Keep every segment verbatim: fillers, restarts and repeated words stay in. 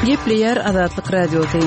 Gepleyer Azatlyk Radiosu.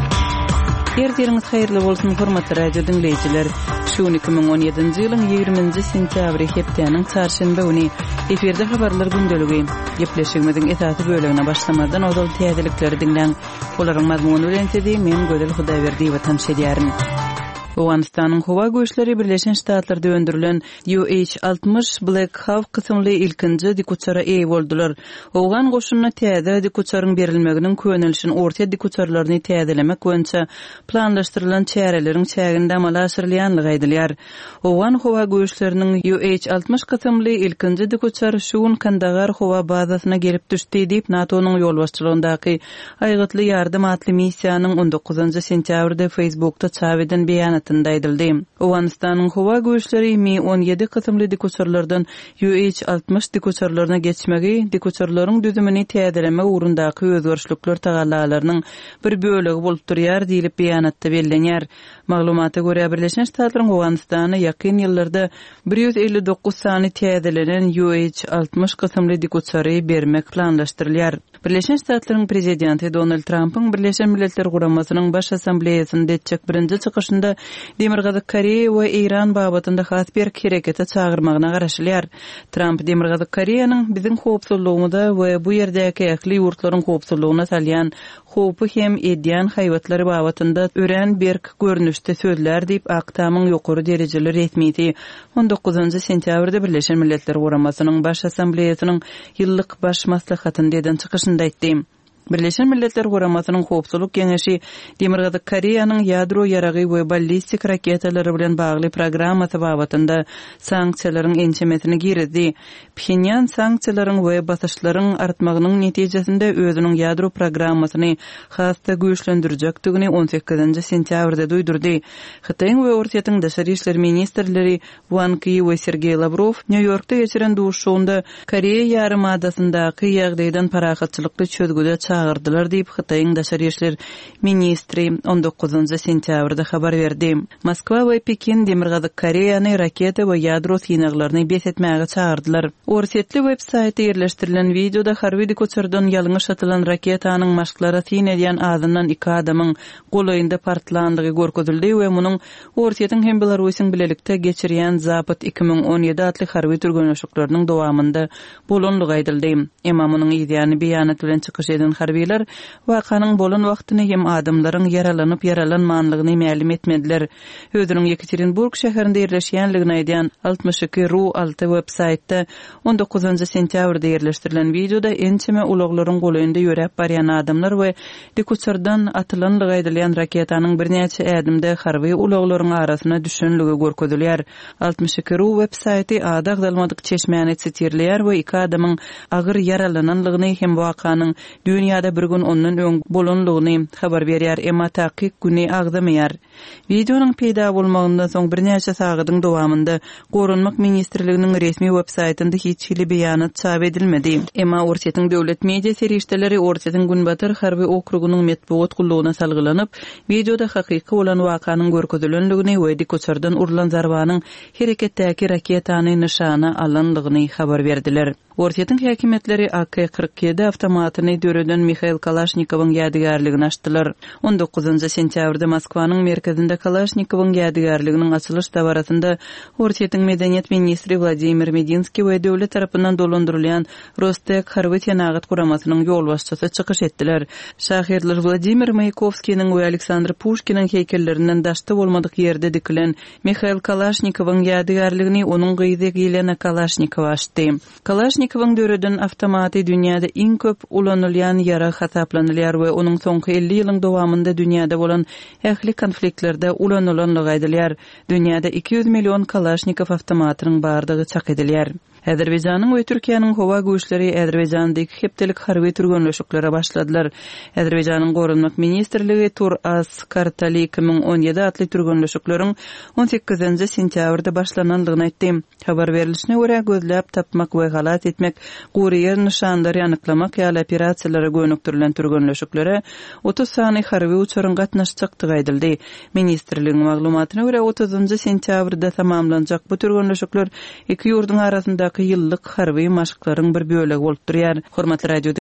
Erdiriniz hayırlı bolsun hormatly radio dinleyijiler. Şu iki ming on ýedinji ýylyň ýygrüminji sentýabry hepdeniň çarşamba güni eferde habarlar gündeligi. Gepleşigimiziň esasy bölegine başlamadan odal täzelikleri dinleň. Olaryň mazmuny bilen sedi men Gödel Hudaýberdi we tanşedýärim. Owganistanyň Howa Güýçleri Birleşen Ştatlarda öndürilen U H altmış Black Hawk kysymly ilkinji dikuçara eý boldular. Owgan goşunyna täze dikuçaryň berilmeginiň könelişini orta dikuçarlaryny täzelemek boýunça planlaşdyrylan çäreleriň çäginde amala asyrylýanlygy aýdylýar. Owgan Howa Güýçleriniň U H altmış kysymly ilkinji dikuçar şuun Kandagar Howa bazasyna gelip düşdi diýip NATO'nyň ýolbaşçylygyndaky aýgytly ýardym atly missiýanyň on dokuzunjy sentýabrda Facebook'ta çap eden beýan aýdyldy. Owganistanyň Howa Güýçleri Mi on ýedi kysymly dikuçarlardan U H altmış dikuçarlaryna geçmegi, dikuçarlaryň düzümini täzelemek ugrundaky özgörüşlikler tagallalarynyň bir bölegi bolup durýar diýilip beýanatda bellenýär. Maglumata görä Birleşen Ştatlaryň Owganistany ýakyn ýyllarda bir ýüz elli dokuz sany täzelenen U H altmış kysymly dikuçary bermek planlaşdyrylýar. Birleşen Ştatlaryň prezidenti Donald Trump'yň Birleşen Milletler Guramasynyň baş assambleýasynda etjek birinji çykyşynda Demirgazyk Koreýa we Iran babatynda has bir herekete çağırmagyna garaşylýar. Trump Demirgazyk Koreýanyň biziň howpsuzlygymyza we bu ýerdäki ähli ýurtlaryň howpsuzlygyna salýan howpy hem edýän haýwatlary babatynda ören berk görnüşde sözler diýip Aktamyň ýokary derejeli resmiti on dokuzunjy sentýabrda Birleşen Milletler Guramasynyň baş assambleýasynyň ýyllyk baş maslahatynda eden çykyşynda aýtdy. Birleşen Milletler Guramasynyň howpsuzlyk geňeşi Demirgazyk Koreýanyň ýadro ýaragy we ballistik raketalary bilen bagly programmasy babatynda sanksiýalaryň ençemesini girdi. Pxenyan sanksiýalaryň we basyşlaryň artmagynyň netijesinde özüniň ýadro programmasyny hasda güýçlendirjekdigini on sekizinji sentýabrda duýdurdy. Hytaýyň we Ortaýa daşary işler ministrleri Wang Yi we Sergey Lavrov New Yorkda geçiren duşşuwynda Koreýa ýarymadasyndaki ýagdaýdan parahatçylykly çözgüde çağırdılar diýip Hytaýyň daşary işler ministri on dokuzunjy sentýabrda habar berdi. Moskwa we Pekin Demirgazyk Koreýany raketa we ýadro synaglaryny besetmäge çağırdylar. Orsetli web-saýty ýerleşdirilen videoda harby dikuçardan ýalňyş atylan raketanyň maşklara syn edýän azyndan iki adamyň golaýynda partlandygy görkezildi we munyň Orsetýaň hem Belarusyň bilelikde geçirýän zapyt iki ming on ýedi atly harby türgenleşiklarynyň dowamında bolanlygy aýdyldy. Emma munyň ýa-ni beýanat bilen çykyş eden harbiyler wakanyň bolan wagtyny hem adamlaryň yaralanyp yaralanmanlygyny ma'lum etmediler. Özüniň Yekaterinburg şäherinde ýerleşýänligini aýdýan altmış iki ru altı web-saýtda on dokuzunjy sentýabrda ýerleşdirilen videoda ençeme ulaglaryň golaýynda ýörep barýan adamlar we dikuçardan atylanlygy aýdylýan raketanyň birnäçe ädimde harby ulaglaryň arasyna düşenligi görkezilýär. altmış iki ru web-saýty ada agdalmadyk çeşmäni çetirlýär we iki adamyň agyr yaralananlygyny hem wakanyň dünýäde bir gün ondan öň bolanlygyny habar berýär, emma taýyk güni agdamyar. Videonyň peýda bolmagyndan soň birnäçe sagatyň dowamında Gorunmak ministrliginiň resmi web-saýtynda hiç hili beýanat çap edilmedi. Emma Ortaýa döwlet media serişdeleri Ortaýa Günbatyr harby okrugynyň metbuat gullugyna salgylanyp, videoda hakyky bolan wakanyň görkezilenligini we dikuçardan urulan zarbanyň hereketdäki raketany nişana alanlygyny habar berdiler. Ortaýa häkimetleri A K kırk yedi awtomatyny döreden Mikhail Kalashnikov'un ýadygarlygyny açdylar. on dokuzunjy sentýabrda Moskwanyň merkezinde Kalashnikov'un ýadygarlyginiň açylış dabarasynda Ortaýa medeniýet ministri Vladimir Medinski we döwlet tarapyndan dolandyrylýan Rostek harby tenagat guramasynyň ýolbaşçysy çykyş etdiler. Şahyrlar Vladimir Mayakovskiň we Aleksandr Pushkinin heykellerinden daşty bolmadyk ýerde dikilen Mikhail Kalashnikov'un ýadygarlygyny onuň gyzy Yelena Kalashnikova açdy. Kalashnikov'un döreden awtomaty dünýäde iň köp ulanylýan ýara hasaplanylýar we onuň soňky elli ýylyň dowamında dünýäde bolan ähli konfliktlerde ulanılanlygy aýdylýar. Dünýäde iki yüz million Kalashnikov awtomatynyň bardygy çak edilýär. Azerbaýjanyň we Türkiýanyň Howa Güýçleri Azerbaýjandaky hepdelik harby türgenleşiklere başladylar. Azerbaýjanyň Gorunmak ministrligi Tur-Az Kartali iki ming on ýedi atly türgenleşikleriň on sekizinji sentýabrda başlananlygyny aýtdy. Habar berilişine görä gözläp tapmak we galat etmek, gurýer nişandary anyklamak ýaly operasiýalary gönükdirilen türgenleşiklere otuz sany harby uçuryň gatnaşjakdygy aýdyldy. Ministrligiň maglumatyna görä otuzunjy sentýabrda tamamlanjak bu türgenleşikler iki ýurduň arasyndaky ýyllyk harby maşklaryň bir bölegi bolup durýar. Hormatly radio